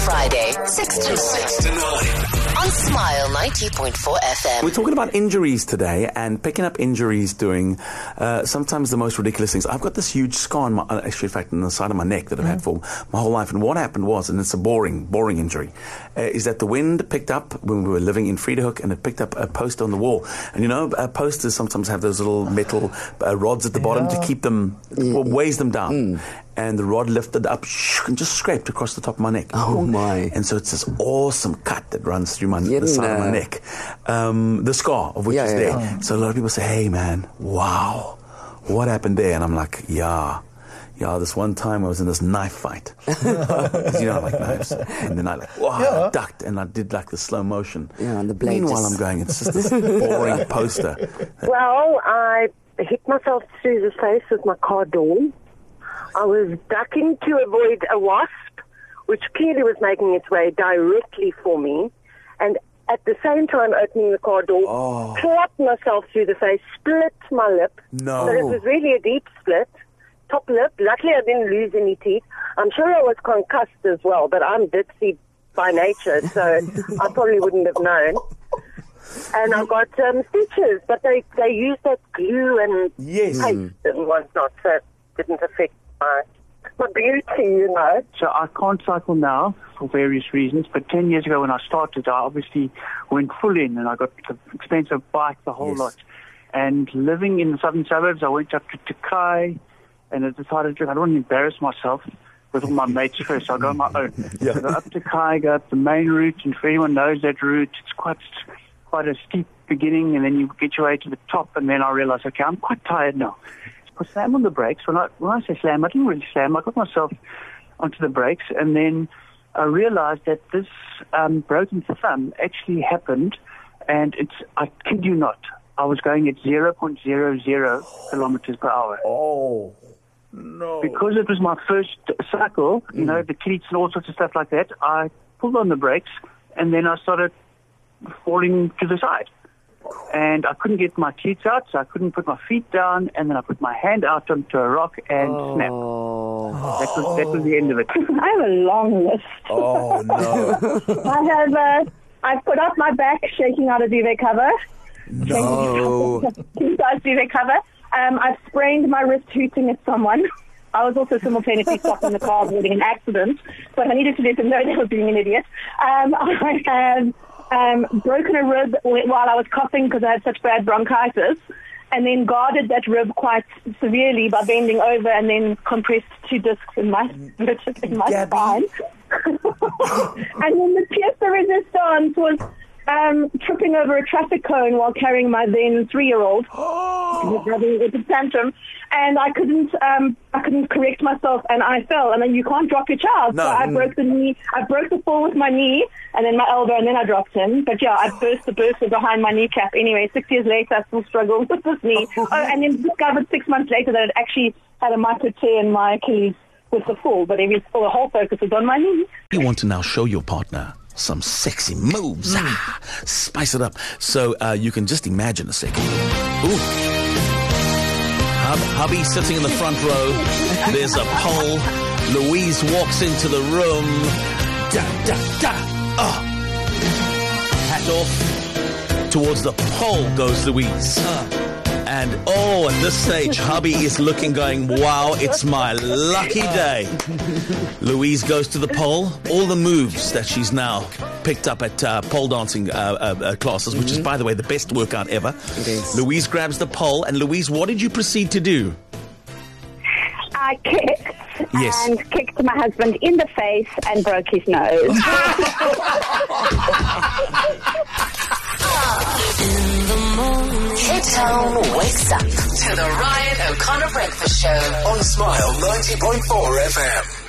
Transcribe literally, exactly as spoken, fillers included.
Friday, six to nine on Smile ninety point four F M. We're talking about injuries today and picking up injuries doing uh, sometimes the most ridiculous things. I've got this huge scar on my, uh, actually, in fact, on the side of my neck that I've had for my whole life. And what happened was, and it's a boring, boring injury, uh, is that the wind picked up when we were living in Vredehoek, and it picked up a post on the wall. And you know, uh, posters sometimes have those little metal uh, rods at the bottom Yeah. to keep them, well, weighs them down. Mm. And the rod lifted up and just scraped across the top of my neck. Oh, my. And so it's this awesome cut that runs through my, Yeah, the side of my no. neck. Um, the scar of which Yeah, is yeah, there. yeah. So a lot of people say, hey, man, wow, what happened there? And I'm like, yeah. Yeah, this one time I was in this knife fight. 'Cause you know, I like knives. And then I like, wow, Yeah. I ducked and I did like the slow motion. Yeah, and the blade Meanwhile, just- I'm going, it's just this boring poster. Well, I hit myself through the face with my car door. I was ducking to avoid a wasp, which clearly was making its way directly for me. And at the same time opening the car door, Oh. clapped myself through the face, split my lip. No. So it was really a deep split. Top lip. Luckily, I didn't lose any teeth. I'm sure I was concussed as well, but I'm ditzy by nature, so I probably wouldn't have known. And I got um, stitches, but they, they used that glue and Yes. paste and whatnot, so it didn't affect my, my beauty, you know. So I can't cycle now for various reasons, but ten years ago when I started, I obviously went full in and I got the expensive bike, the whole Yes. lot. And living in the southern suburbs, I went up to Takai and I decided to, I don't want to embarrass myself with all my mates first, so I'll go on my own. Yeah. So go up to Takai, go up the main route, and if anyone knows that route, it's quite quite a steep beginning, and then you get your way to the top, and then I realized, okay, I'm quite tired now. I slam on the brakes. When I, when I say slam, I didn't really slam. I got myself onto the brakes, and then I realized that this um, broken thumb actually happened, and it's, I kid you not, I was going at zero point zero zero kilometers per hour. Oh, no. Because it was my first cycle, you know, the cleats and all sorts of stuff like that, I pulled on the brakes, and then I started falling to the side. And I couldn't get my cleats out, so I couldn't put my feet down, and then I put my hand out onto a rock and snap. Oh. That was, that was the end of it. I have a long list. Oh, no. I have, uh, I've put out my back shaking out a duvet cover. No. King size duvet cover. Um, I've sprained my wrist hooting at someone. I was also simultaneously stopped in the car avoiding an accident, but I needed to let them know they were being an idiot. Um, I have um, broken a rib while I was coughing because I had such bad bronchitis, and then guarded that rib quite severely by bending over and then compressed two discs in my in my Gabby. spine. And then the pièce de résistance was um, tripping over a traffic cone while carrying my then three-year-old. Oh. With a tantrum, and I couldn't, um, I couldn't correct myself, and I fell. And then you can't drop your child, No. so I broke the knee. I broke the fall with my knee, and then my elbow, and then I dropped him. But yeah, I burst the burster behind my kneecap. Anyway, six years later, I still struggle with this knee. Oh, and then discovered six months later that it actually had a micro tear in my Achilles with the fall, but every, the whole focus was on my knee. You want to now show your partner some sexy moves. Ah, spice it up. So uh, you can just imagine a second. Ooh. Hub, hubby sitting in the front row. There's a pole. Louise walks into the room. Da, da, da. Oh. Hat off. Towards the pole goes Louise. And oh, at this stage, hubby is looking, going, wow, it's my lucky day. Louise goes to the pole. All the moves that she's now picked up at uh, pole dancing uh, uh, uh, classes, which is, by the way, the best workout ever. It is. Louise grabs the pole. And Louise, what did you proceed to do? I kicked Yes. and kicked my husband in the face and broke his nose. In the morning, Cape Town wakes up to the Ryan O'Connor Breakfast Show on Smile ninety point four F M.